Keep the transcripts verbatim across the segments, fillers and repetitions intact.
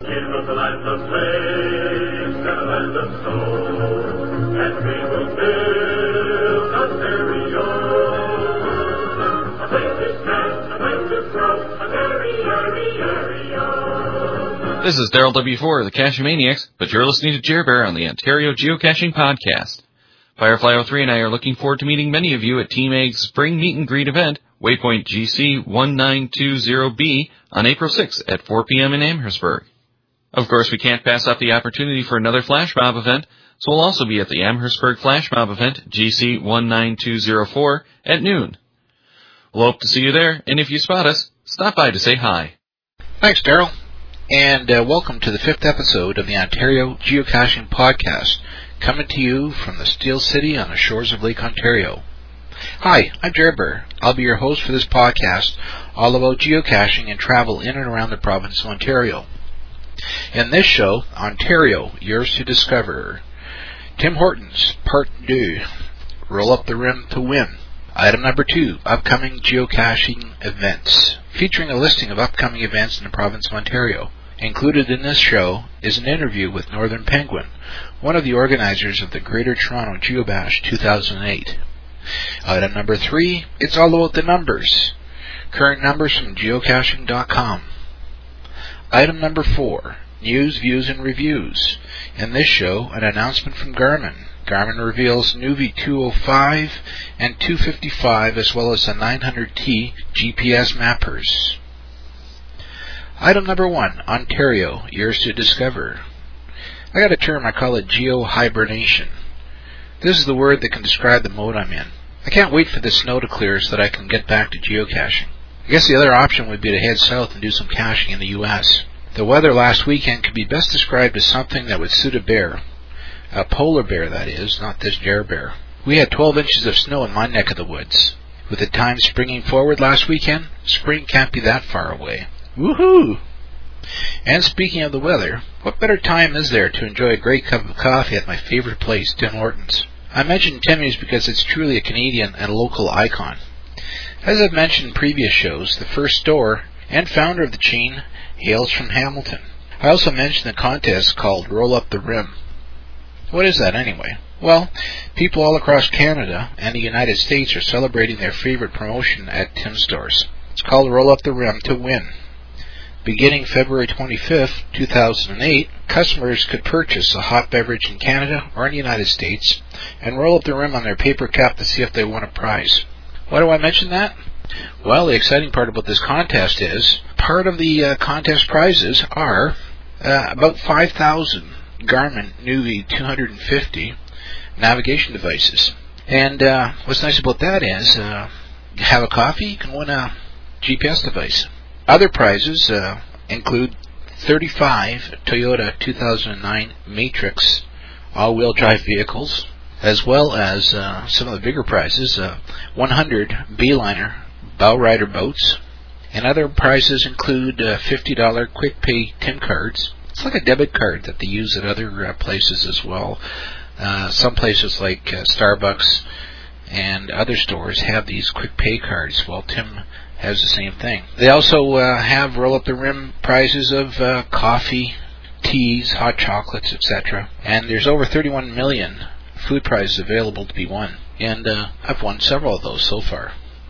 It was a land of slaves and a land of stone, and we will build Ontario. A place to stand, a place to grow, Ontario. This is Daryl W. four of the Cachemaniacs, but you're listening to Jer Bear on the Ontario Geocaching Podcast. Firefly oh three and I are looking forward to meeting many of you at Team Egg's Spring Meet and Greet event, Waypoint G C one nine two zero B, on April sixth at four p.m. in Amherstburg. Of course, we can't pass up the opportunity for another Flash Mob event, so we'll also be at the Amherstburg Flash Mob event, G C one nine two zero four, at noon. We'll hope to see you there, and if you spot us, stop by to say hi. Thanks, Daryl, and uh, welcome to the fifth episode of the Ontario Geocaching Podcast, coming to you from the Steel City on the shores of Lake Ontario. Hi, I'm Jared Burr. I'll be your host for this podcast, all about geocaching and travel in and around the province of Ontario. In this show, Ontario, yours to discover. Tim Hortons, Part two, Roll Up the Rim to Win. Item number two, upcoming geocaching events, featuring a listing of upcoming events in the province of Ontario. Included in this show is an interview with Northern Penguin, one of the organizers of the Greater Toronto GeoBash two thousand eight. Item number three, it's all about the numbers. Current numbers from geocaching dot com. Item number four, news, views, and reviews. In this show, an announcement from Garmin. Garmin reveals Nuvi two oh five and two fifty-five, as well as the nine hundred T G P S mappers. Item number one, Ontario, yours to discover. I got a term, I call it geohibernation. This is the word that can describe the mode I'm in. I can't wait for the snow to clear so that I can get back to geocaching. I guess the other option would be to head south and do some caching in the U S. The weather last weekend could be best described as something that would suit a bear. A polar bear, that is, not this Jer Bear. We had twelve inches of snow in my neck of the woods. With the time springing forward last weekend, spring can't be that far away. Woohoo! And speaking of the weather, what better time is there to enjoy a great cup of coffee at my favorite place, Tim Hortons? I mention Timmy's because it's truly a Canadian and local icon. As I've mentioned in previous shows, the first store and founder of the chain hails from Hamilton. I also mentioned the contest called Roll Up the Rim. What is that anyway? Well, people all across Canada and the United States are celebrating their favorite promotion at Tim stores. It's called Roll Up the Rim to Win. Beginning February twenty-fifth, two thousand eight, customers could purchase a hot beverage in Canada or in the United States and roll up the rim on their paper cup to see if they won a prize. Why do I mention that? Well, the exciting part about this contest is part of the uh, contest prizes are uh, about five thousand Garmin Nuvi two fifty navigation devices. And uh, what's nice about that is uh, you have a coffee, you can win a G P S device. Other prizes uh, include thirty-five Toyota two thousand nine Matrix all-wheel drive vehicles, as well as uh, some of the bigger prizes, uh, one hundred Beeliner bow rider boats. And other prizes include uh, fifty dollars quick pay Tim cards. It's like a debit card that they use at other uh, places as well. Uh, some places like uh, Starbucks and other stores have these quick pay cards. Well, Tim has the same thing. They also uh, have roll up the rim prizes of uh, coffee, teas, hot chocolates, et cetera. And there's over thirty-one million food prizes available to be won. And uh, I've won several of those so far.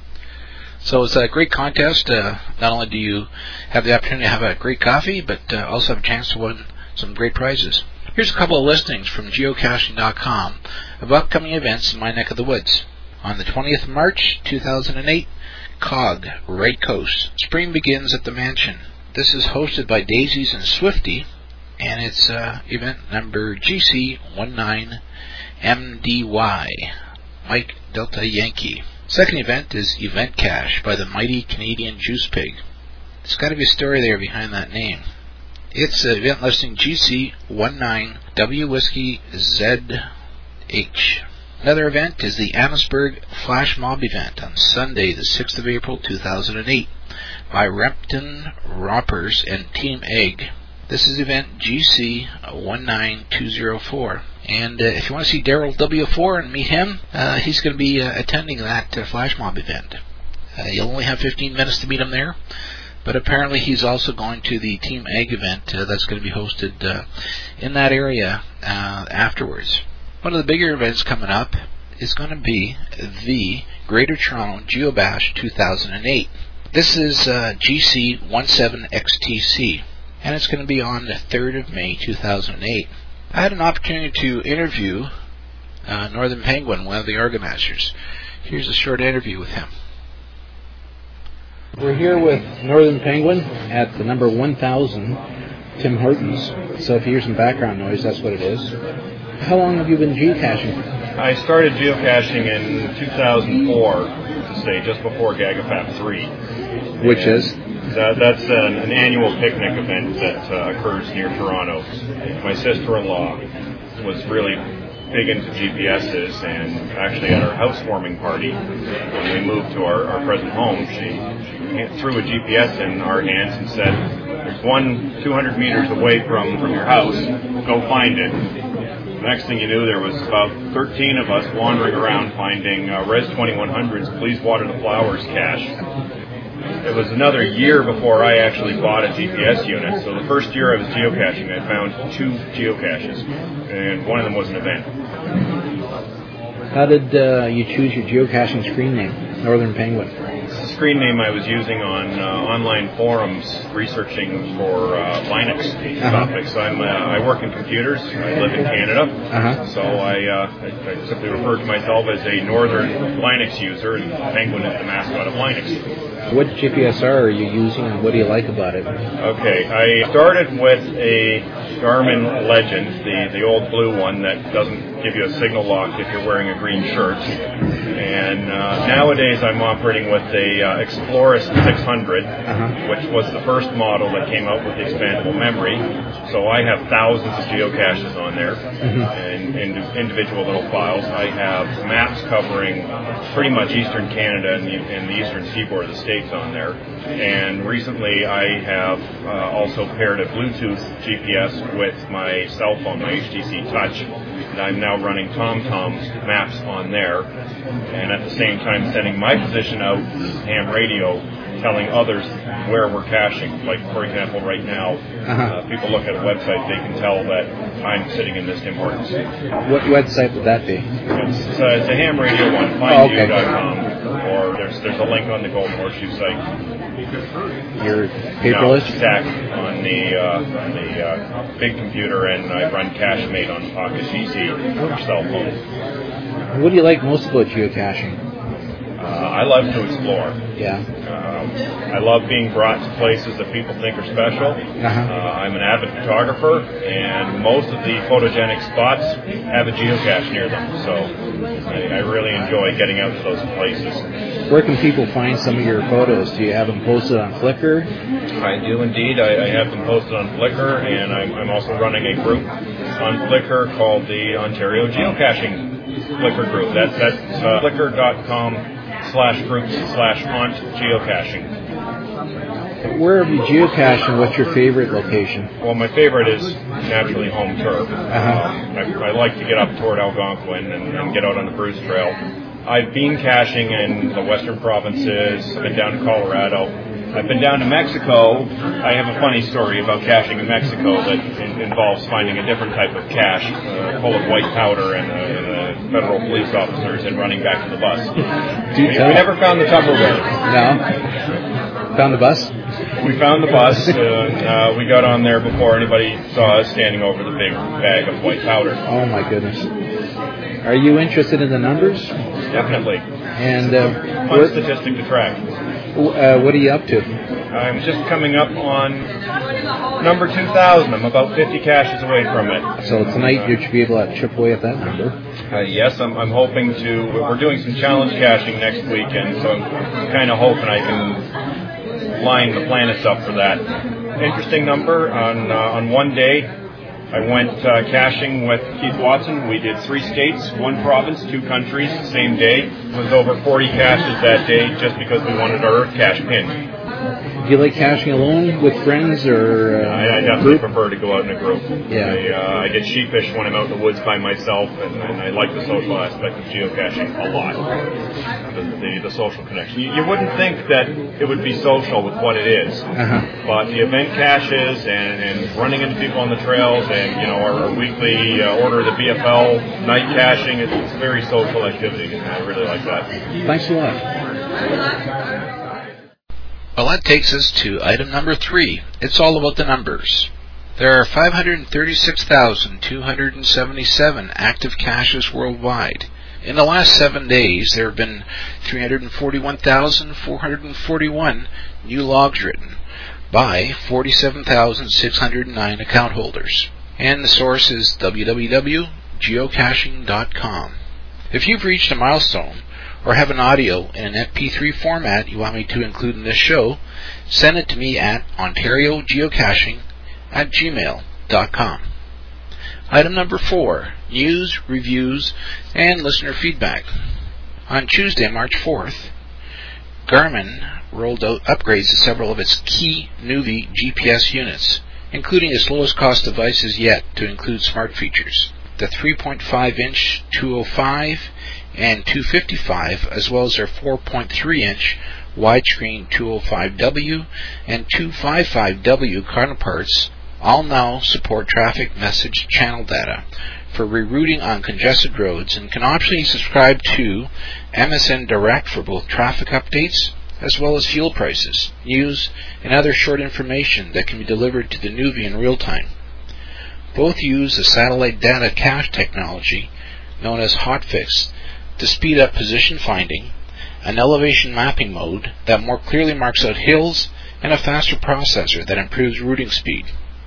So it's a great contest. Uh, not only do you have the opportunity to have a great coffee, but uh, also have a chance to win some great prizes. Here's a couple of listings from geocaching dot com of upcoming events in my neck of the woods. On the twentieth of March, two thousand eight, C O G, Right Coast. Spring begins at the Mansion. This is hosted by Daisies and Swifty, and it's uh, event number G C one nine M D Y, Mike Delta Yankee. Second event is Event Cache by the Mighty Canadian Juice Pig. There's got to be a story there behind that name. It's uh, event listing G C one nine W Whiskey Z H. Another event is the Amherstburg Flash Mob event on Sunday, the sixth of April, two thousand eight, by Repton Roppers and Team Egg. This is event G C one nine two zero four. And uh, if you want to see Daryl W four and meet him, uh, he's going to be uh, attending that uh, Flash Mob event. Uh, you'll only have fifteen minutes to meet him there. But apparently he's also going to the Team Egg event uh, that's going to be hosted uh, in that area uh, afterwards. One of the bigger events coming up is going to be the Greater Toronto GeoBash two thousand eight. This is uh, G C seventeen X T C, and it's going to be on the third of May two thousand eight. I had an opportunity to interview uh, Northern Penguin, one of the organizers. Here's a short interview with him. We're here with Northern Penguin at the number one thousand Tim Hortons. So if you hear some background noise, that's what it is. How long have you been geocaching? I started geocaching in two thousand four, to say, just before GAGAFAP three. Which and is? That, that's an, an annual picnic event that uh, occurs near Toronto. My sister-in-law was really big into G P S's, and actually at our housewarming party, when we moved to our, our present home, she, she threw a G P S in our hands and said, "There's one two hundred meters away from, from your house, go find it." The next thing you knew, there was about thirteen of us wandering around finding uh, Res twenty-one hundreds, Please Water the Flowers cache. It was another year before I actually bought a G P S unit, so the first year I was geocaching, I found two geocaches, and one of them was an event. How did uh, you choose your geocaching screen name, Northern Penguin? It's the screen name I was using on uh, online forums researching for uh, Linux uh-huh. topics. I'm, uh, I work in computers. I live in Canada, uh-huh. so I, uh, I, I simply refer to myself as a Northern Linux user, and Penguin is the mascot of Linux. What G P S R are you using, and what do you like about it? Okay, I started with a Garmin Legend, the, the old blue one that doesn't give you a signal lock if you're wearing a green shirt. And uh, nowadays I'm operating with a uh, Exploris six hundred, uh-huh. which was the first model that came out with the expandable memory. So I have thousands of geocaches on there, mm-hmm. and, and individual little files. I have maps covering pretty much eastern Canada and the, and the eastern seaboard of the States on there. And recently I have uh, also paired a Bluetooth G P S with my cell phone, my H T C Touch. And I'm now running TomTom's maps on there, and at the same time sending my position out ham radio, telling others where we're caching. Like, for example, right now, uh-huh. uh, people look at a website, they can tell that I'm sitting in this Tim Hortons. What website would that be? It's, uh, it's a ham radio one, find you dot com, oh, okay. Or there's there's a link on the Golden Horseshoe site. Your paperless? No, stack on the uh, on the uh, big computer, and I run CacheMate on the Pocket P C or cell phone. What do you like most about geocaching? Uh, I love to explore. Yeah. Um, I love being brought to places that people think are special. Uh-huh. Uh, I'm an avid photographer, and most of the photogenic spots have a geocache near them. So I, I really enjoy getting out to those places. Where can people find some of your photos? Do you have them posted on Flickr? I do indeed. I, I have them posted on Flickr, and I'm, I'm also running a group on Flickr called the Ontario Geocaching Flickr group. That's that's uh, flickr dot com slash groups slash ont geocaching. Where have you geocached, and what's your favorite location? Well, my favorite is naturally home turf. Uh-huh. Um, I, I like to get up toward Algonquin and, and get out on the Bruce Trail. I've been caching in the western provinces. I've been down to Colorado. I've been down to Mexico. I have a funny story about caching in Mexico that in, involves finding a different type of cache uh, full of white powder and, uh, and uh, federal police officers and running back to the bus. we, we never found the Tupperware. No? Found the bus? We found the bus, and uh, we got on there before anybody saw us standing over the big bag of white powder. Oh, my goodness. Are you interested in the numbers? Definitely. And uh, fun what, statistic to track. Uh, what are you up to? I'm just coming up on number two thousand. I'm about fifty caches away from it. So tonight you should be able to chip away at that number. Uh, yes, I'm, I'm hoping to. We're doing some challenge caching next weekend, so I'm kind of hoping I can line the planets up for that. Interesting number. On uh, on one day, I went uh, caching with Keith Watson. We did three states, one province, two countries, the same day. It was over forty caches that day just because we wanted our Earth cache pinned. Do you like caching alone with friends or? Uh, I, I definitely group? prefer to go out in a group. Yeah. I, uh, I get sheepish when I'm out in the woods by myself, and, and I like the social aspect of geocaching a lot. The, the, the social connection. You, you wouldn't think that it would be social with what it is, uh-huh. but the event caches and, and running into people on the trails, and you know our, our weekly uh, order of the B F L night caching, it's, it's a very social activity, and I really like that. Thanks a lot. Well, that takes us to item number three. It's all about the numbers. There are five hundred thirty-six thousand two hundred seventy-seven active caches worldwide. In the last seven days, there have been three hundred forty-one thousand four hundred forty-one new logs written by forty-seven thousand six hundred nine account holders. And the source is w w w dot geocaching dot com. If you've reached a milestone, or have an audio in an M P three format you want me to include in this show, send it to me at ontario geocaching at gmail dot com. Item number four, news, reviews, and listener feedback. On Tuesday, March fourth, Garmin rolled out upgrades to several of its key Nuvve G P S units, including its lowest cost devices yet to include smart features. The three point five inch two oh five and two fifty-five, as well as their four point three inch widescreen two oh five W and two fifty-five W counterparts, all now support traffic message channel data for rerouting on congested roads and can optionally subscribe to M S N Direct for both traffic updates as well as fuel prices, news, and other short information that can be delivered to the Nuvve in real time. Both use the satellite data cache technology known as Hotfix to speed up position finding, an elevation mapping mode that more clearly marks out hills, and a faster processor that improves routing speed.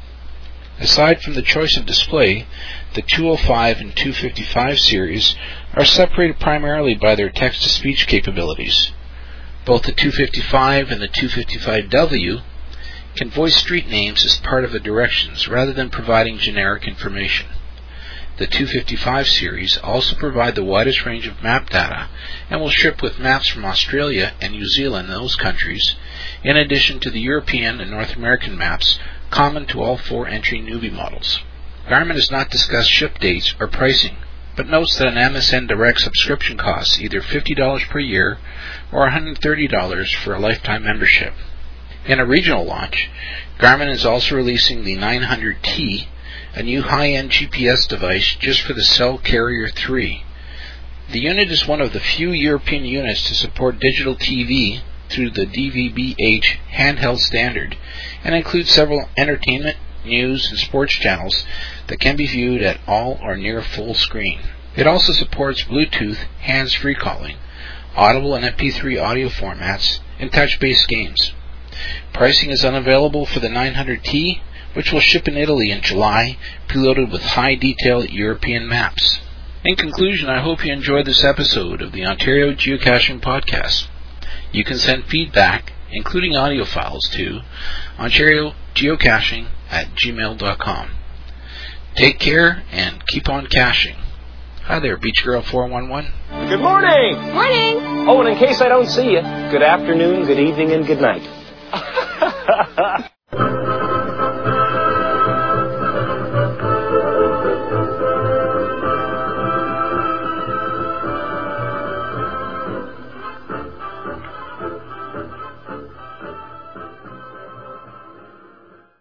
Aside from the choice of display, the two oh five and two fifty-five series are separated primarily by their text-to-speech capabilities. Both the two fifty-five and the two fifty-five W can voice street names as part of the directions rather than providing generic information. The two fifty-five series also provide the widest range of map data and will ship with maps from Australia and New Zealand and those countries, in addition to the European and North American maps common to all four entry Nuvve models. Garmin has not discussed ship dates or pricing, but notes that an M S N Direct subscription costs either fifty dollars per year or one hundred thirty dollars for a lifetime membership. In a regional launch, Garmin is also releasing the nine hundred T, a new high-end G P S device just for the Cell Carrier three. The unit is one of the few European units to support digital T V through the D V B H handheld standard, and includes several entertainment, news, and sports channels that can be viewed at all or near full screen. It also supports Bluetooth hands-free calling, Audible and M P three audio formats, and touch-based games. Pricing is unavailable for the nine hundred T, which will ship in Italy in July, preloaded with high-detail European maps. In conclusion, I hope you enjoyed this episode of the Ontario Geocaching Podcast. You can send feedback, including audio files, to ontario geocaching at gmail dot com. Take care and keep on caching. Hi there, Beach Girl four one one. Good morning! Morning! Oh, and in case I don't see you, good afternoon, good evening, and good night.